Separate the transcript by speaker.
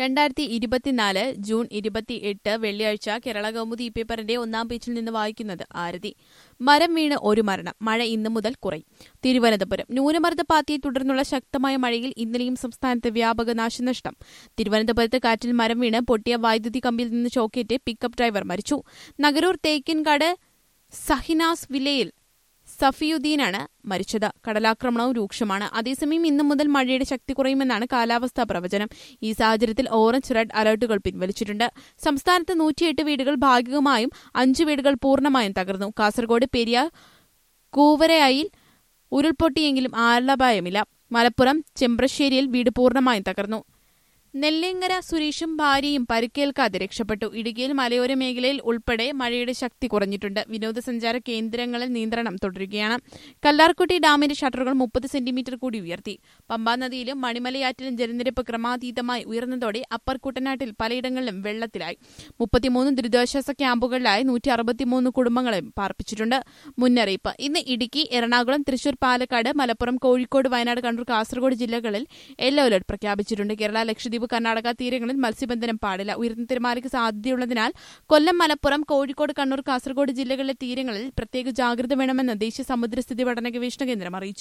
Speaker 1: 2024 June 28 വെള്ളിയാഴ്ച കേരള കൗമുദി പേപ്പറിന്റെ ഒന്നാം പേജിൽ നിന്ന് വായിക്കുന്നത് ആരതി. മരം വീണ് ഒരു മരണം. മഴ ഇന്നു മുതൽ കുറയും. തിരുവനന്തപുരം. ന്യൂനമർദ്ദപാത്തിയെ തുടർന്നുള്ള ശക്തമായ മഴയിൽ ഇന്നലെയും സംസ്ഥാനത്ത് വ്യാപക നാശനഷ്ടം. തിരുവനന്തപുരത്ത് കാറ്റിൽ മരം വീണ് പൊട്ടിയ വൈദ്യുതി കമ്പിയിൽ നിന്ന് ഷോക്കേറ്റ് പിക്കപ്പ് ഡ്രൈവർ മരിച്ചു. നഗരൂർ തേക്കിൻകാട് സഹിനാസ് വില്ലയിൽ സഫിയുദ്ദീനാണ് മരിച്ചത്. കടലാക്രമണവും രൂക്ഷമാണ്. അതേസമയം ഇന്നു മുതൽ മഴയുടെ ശക്തി കുറയുമെന്നാണ് കാലാവസ്ഥാ പ്രവചനം. ഈ സാഹചര്യത്തിൽ ഓറഞ്ച് റെഡ് അലർട്ടുകൾ പിൻവലിച്ചിട്ടുണ്ട്. സംസ്ഥാനത്ത് 108 വീടുകൾ ഭാഗികമായും 5 വീടുകൾ പൂർണ്ണമായും തകർന്നു. കാസർഗോഡ് പെരിയാർ കൂവരയായിൽ ഉരുൾപൊട്ടിയെങ്കിലും ആളപായമില്ല. മലപ്പുറം ചെമ്പ്രശ്ശേരിയിൽ വീട് പൂർണ്ണമായും തകർന്നു. നെല്ലിങ്ങര സുരേഷും ഭാര്യയും പരിക്കേൽക്കാതെ രക്ഷപ്പെട്ടു. ഇടുക്കിയിൽ മലയോര മേഖലയിൽ ഉൾപ്പെടെ മഴയുടെ ശക്തി കുറഞ്ഞിട്ടുണ്ട്. വിനോദസഞ്ചാര കേന്ദ്രങ്ങളിൽ നിയന്ത്രണം തുടരുകയാണ്. കല്ലാർകുട്ടി ഡാമിന്റെ ഷട്ടറുകൾ 30 സെന്റിമീറ്റർ കൂടി ഉയർത്തി. പമ്പാ നദിയിലും മണിമലയാറ്റിലും ജലനിരപ്പ് ക്രമാതീതമായി ഉയർന്നതോടെ അപ്പർ കുട്ടനാട്ടിൽ പലയിടങ്ങളിലും വെള്ളത്തിലായി. 33 ദുരിതാശ്വാസ ക്യാമ്പുകളിലായി 163 കുടുംബങ്ങളെ പാർപ്പിച്ചിട്ടുണ്ട്. മുന്നറിയിപ്പ്. ഇന്ന് ഇടുക്കി, എറണാകുളം, തൃശൂർ, പാലക്കാട്, മലപ്പുറം, കോഴിക്കോട്, വയനാട്, കണ്ണൂർ, കാസർഗോഡ് ജില്ലകളിൽ യെല്ലോ അലർട്ട് പ്രഖ്യാപിച്ചിട്ടുണ്ട്. കേരള, ലക്ഷദ്വീപ്, കർണാടക തീരങ്ങളിൽ മത്സ്യബന്ധനം പാടില്ല. ഉയർന്ന തിരമാലയ്ക്ക് സാധ്യതയുള്ളതിനാൽ കൊല്ലം, മലപ്പുറം, കോഴിക്കോട്, കണ്ണൂർ, കാസർഗോഡ് ജില്ലകളിലെ തീരങ്ങളിൽ പ്രത്യേക ജാഗ്രത വേണമെന്ന് ദേശീയ സമുദ്രസ്ഥിതി പഠന ഗവേഷണ കേന്ദ്രം അറിയിച്ചു.